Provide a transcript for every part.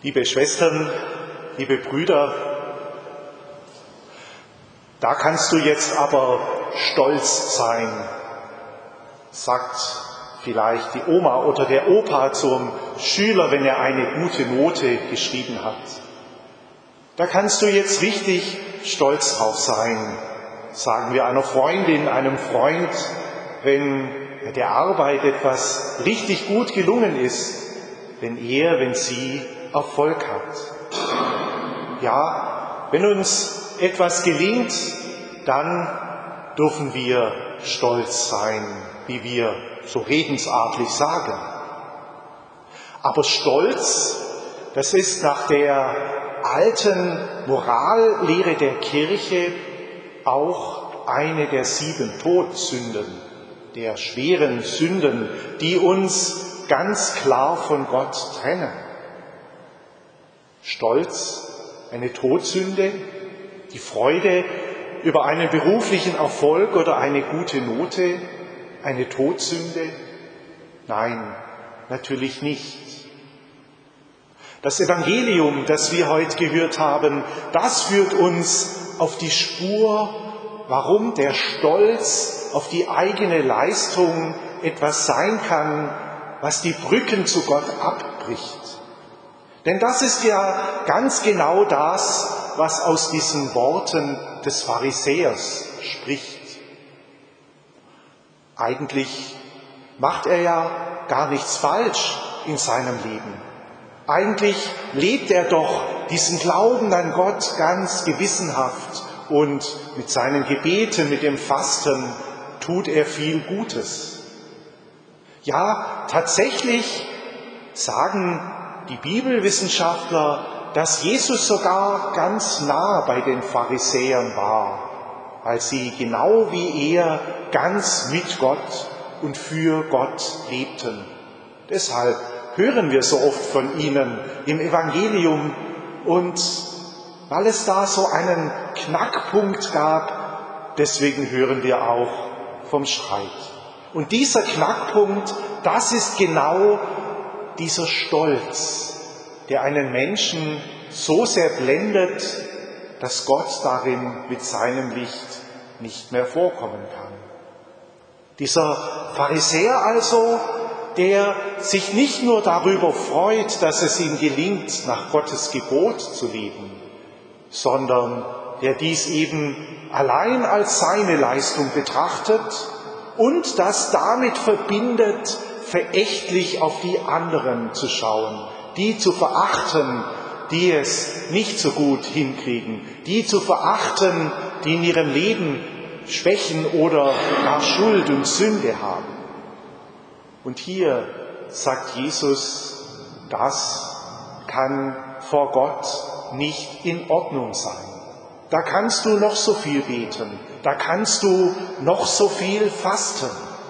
Liebe Schwestern, liebe Brüder, da kannst du jetzt aber stolz sein, sagt vielleicht die Oma oder der Opa zum Schüler, wenn er eine gute Note geschrieben hat. Da kannst du jetzt richtig stolz drauf sein, sagen wir einer Freundin, einem Freund, wenn mit der Arbeit etwas richtig gut gelungen ist, wenn sie Erfolg hat. Ja, wenn uns etwas gelingt, dann dürfen wir stolz sein, wie wir so redensartlich sagen. Aber Stolz, das ist nach der alten Morallehre der Kirche auch eine der 7 Todsünden, der schweren Sünden, die uns ganz klar von Gott trennen. Stolz, eine Todsünde, die Freude über einen beruflichen Erfolg oder eine gute Note, eine Todsünde? Nein, natürlich nicht. Das Evangelium, das wir heute gehört haben, das führt uns auf die Spur, warum der Stolz auf die eigene Leistung etwas sein kann, was die Brücken zu Gott abbricht. Denn das ist ja ganz genau das, was aus diesen Worten des Pharisäers spricht. Eigentlich macht er ja gar nichts falsch in seinem Leben. Eigentlich lebt er doch diesen Glauben an Gott ganz gewissenhaft und mit seinen Gebeten, mit dem Fasten tut er viel Gutes. Ja, tatsächlich sagen die Bibelwissenschaftler, dass Jesus sogar ganz nah bei den Pharisäern war, weil sie genau wie er ganz mit Gott und für Gott lebten. Deshalb hören wir so oft von ihnen im Evangelium und weil es da so einen Knackpunkt gab, deswegen hören wir auch vom Streit. Und dieser Knackpunkt, das ist genau dieser Stolz, der einen Menschen so sehr blendet, dass Gott darin mit seinem Licht nicht mehr vorkommen kann. Dieser Pharisäer also, der sich nicht nur darüber freut, dass es ihm gelingt, nach Gottes Gebot zu leben, sondern der dies eben allein als seine Leistung betrachtet und das damit verbindet, verächtlich auf die anderen zu schauen, die zu verachten, die es nicht so gut hinkriegen, die zu verachten, die in ihrem Leben Schwächen oder gar Schuld und Sünde haben. Und hier sagt Jesus, das kann vor Gott nicht in Ordnung sein. Da kannst du noch so viel beten, da kannst du noch so viel fasten.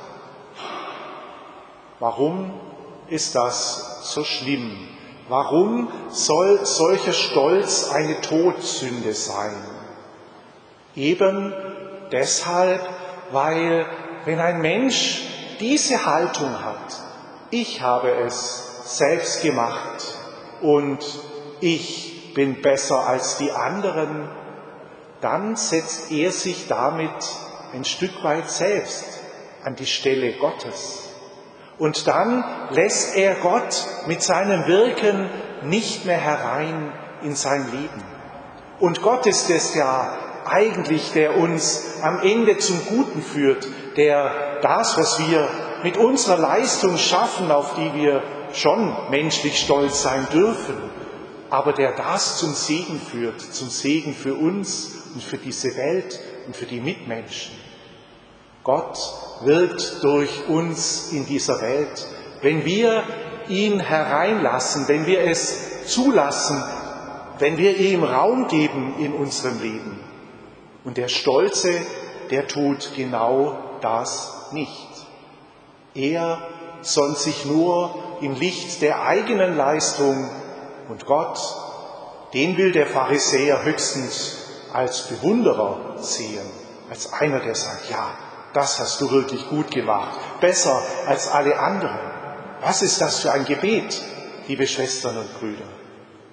Warum ist das so schlimm? Warum soll solcher Stolz eine Todsünde sein? Eben deshalb, weil wenn ein Mensch diese Haltung hat, ich habe es selbst gemacht und ich bin besser als die anderen, dann setzt er sich damit ein Stück weit selbst an die Stelle Gottes. Und dann lässt er Gott mit seinem Wirken nicht mehr herein in sein Leben. Und Gott ist es ja eigentlich, der uns am Ende zum Guten führt, der das, was wir mit unserer Leistung schaffen, auf die wir schon menschlich stolz sein dürfen, aber der das zum Segen führt, zum Segen für uns und für diese Welt und für die Mitmenschen. Gott wirkt durch uns in dieser Welt, wenn wir ihn hereinlassen, wenn wir es zulassen, wenn wir ihm Raum geben in unserem Leben. Und der Stolze, der tut genau das nicht. Er sonnt sich nur im Licht der eigenen Leistung und Gott, den will der Pharisäer höchstens als Bewunderer sehen, als einer, der sagt, ja, das hast du wirklich gut gemacht, besser als alle anderen. Was ist das für ein Gebet, liebe Schwestern und Brüder?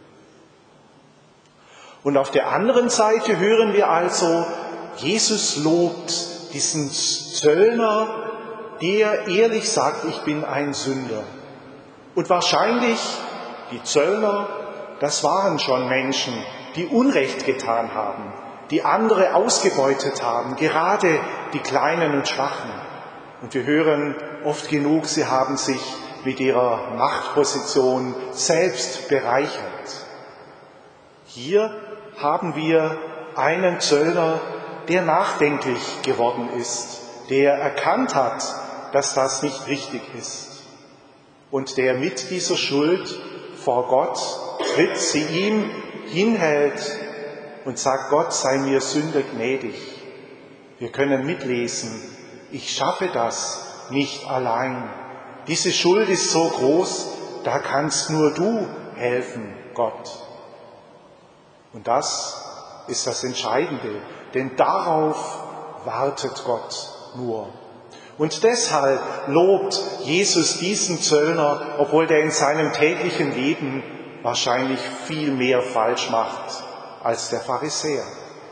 Und auf der anderen Seite hören wir also, Jesus lobt diesen Zöllner, der ehrlich sagt, ich bin ein Sünder. Und wahrscheinlich, die Zöllner, das waren schon Menschen, die Unrecht getan haben, die andere ausgebeutet haben, gerade die Kleinen und Schwachen. Und wir hören oft genug, sie haben sich mit ihrer Machtposition selbst bereichert. Hier haben wir einen Zöllner, der nachdenklich geworden ist, der erkannt hat, dass das nicht richtig ist und der mit dieser Schuld vor Gott tritt, sie ihm hinhält und sagt, Gott sei mir Sünder gnädig. Wir können mitlesen, ich schaffe das nicht allein. Diese Schuld ist so groß, da kannst nur du helfen, Gott. Und das ist das Entscheidende, denn darauf wartet Gott nur. Und deshalb lobt Jesus diesen Zöllner, obwohl der in seinem täglichen Leben wahrscheinlich viel mehr falsch macht als der Pharisäer.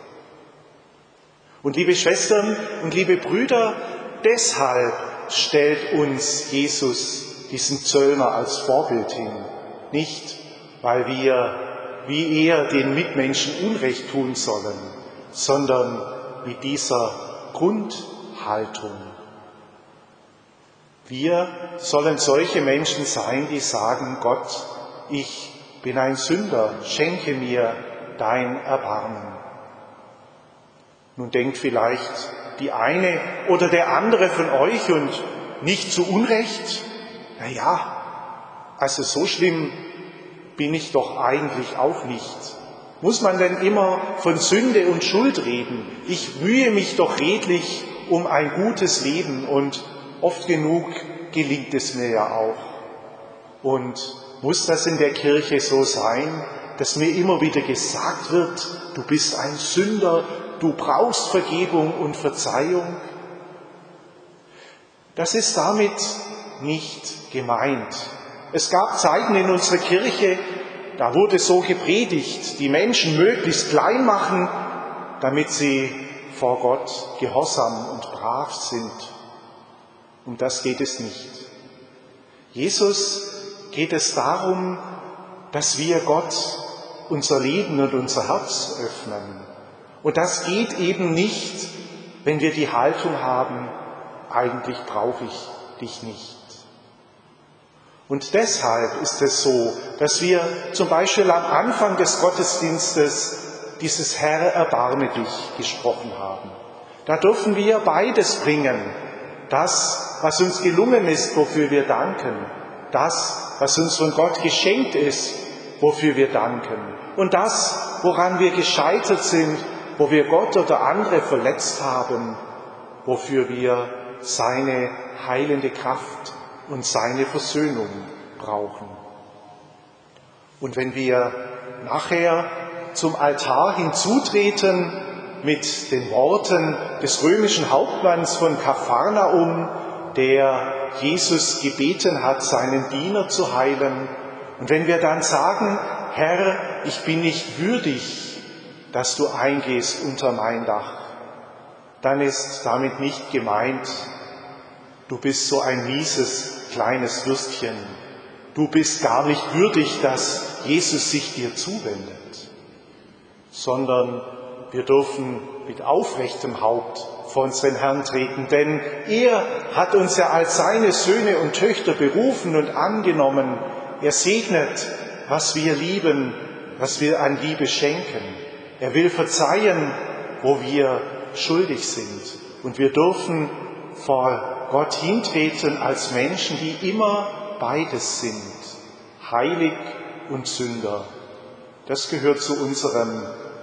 Und liebe Schwestern und liebe Brüder, deshalb stellt uns Jesus diesen Zöllner als Vorbild hin. Nicht, weil wir wie er den Mitmenschen Unrecht tun sollen, sondern mit dieser Grundhaltung. Wir sollen solche Menschen sein, die sagen, Gott, ich bin ein Sünder, schenke mir dein Erbarmen. Nun denkt vielleicht die eine oder der andere von euch und nicht zu Unrecht, also so schlimm bin ich doch eigentlich auch nicht. Muss man denn immer von Sünde und Schuld reden? Ich mühe mich doch redlich um ein gutes Leben und oft genug gelingt es mir ja auch. Und muss das in der Kirche so sein, dass mir immer wieder gesagt wird, du bist ein Sünder, du brauchst Vergebung und Verzeihung? Das ist damit nicht gemeint. Es gab Zeiten in unserer Kirche, da wurde so gepredigt, die Menschen möglichst klein machen, damit sie vor Gott gehorsam und brav sind. Um das geht es nicht. Jesus geht es darum, dass wir Gott unser Leben und unser Herz öffnen. Und das geht eben nicht, wenn wir die Haltung haben, eigentlich brauche ich dich nicht. Und deshalb ist es so, dass wir zum Beispiel am Anfang des Gottesdienstes dieses Herr, erbarme dich gesprochen haben. Da dürfen wir beides bringen. Das, was uns gelungen ist, wofür wir danken. Das, was uns von Gott geschenkt ist, wofür wir danken. Und das, woran wir gescheitert sind, wo wir Gott oder andere verletzt haben, wofür wir seine heilende Kraft und seine Versöhnung brauchen. Und wenn wir nachher zum Altar hinzutreten mit den Worten des römischen Hauptmanns von Kapharnaum, der Jesus gebeten hat, seinen Diener zu heilen, und wenn wir dann sagen, Herr, ich bin nicht würdig, dass du eingehst unter mein Dach, dann ist damit nicht gemeint, du bist so ein mieses, kleines Würstchen. Du bist gar nicht würdig, dass Jesus sich dir zuwendet, sondern wir dürfen mit aufrechtem Haupt vor unseren Herrn treten, denn er hat uns ja als seine Söhne und Töchter berufen und angenommen. Er segnet, was wir lieben, was wir an Liebe schenken. Er will verzeihen, wo wir schuldig sind. Und wir dürfen vor Gott hintreten als Menschen, die immer beides sind, heilig und Sünder. Das gehört zu unserem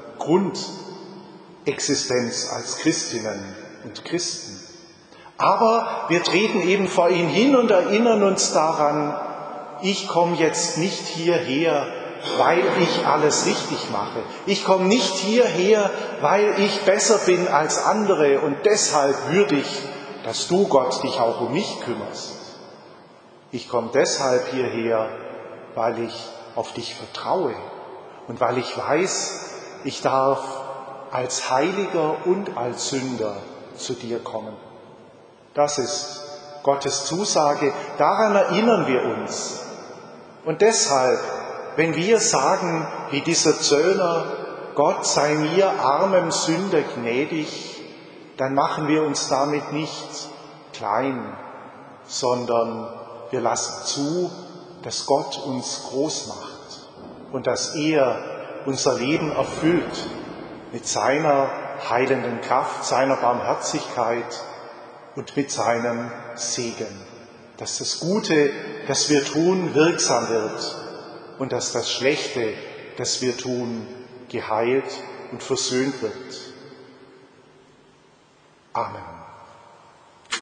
Grundexistenz als Christinnen und Christen. Aber wir treten eben vor ihn hin und erinnern uns daran, ich komme jetzt nicht hierher, weil ich alles richtig mache. Ich komme nicht hierher, weil ich besser bin als andere und deshalb würdig, dass du, Gott, dich auch um mich kümmerst. Ich komme deshalb hierher, weil ich auf dich vertraue und weil ich weiß, ich darf als Heiliger und als Sünder zu dir kommen. Das ist Gottes Zusage, daran erinnern wir uns. Und deshalb, wenn wir sagen, wie dieser Zöllner, Gott sei mir, armem Sünder, gnädig, dann machen wir uns damit nicht klein, sondern wir lassen zu, dass Gott uns groß macht und dass er unser Leben erfüllt mit seiner heilenden Kraft, seiner Barmherzigkeit und mit seinem Segen, dass das Gute, das wir tun, wirksam wird und dass das Schlechte, das wir tun, geheilt und versöhnt wird. Amen.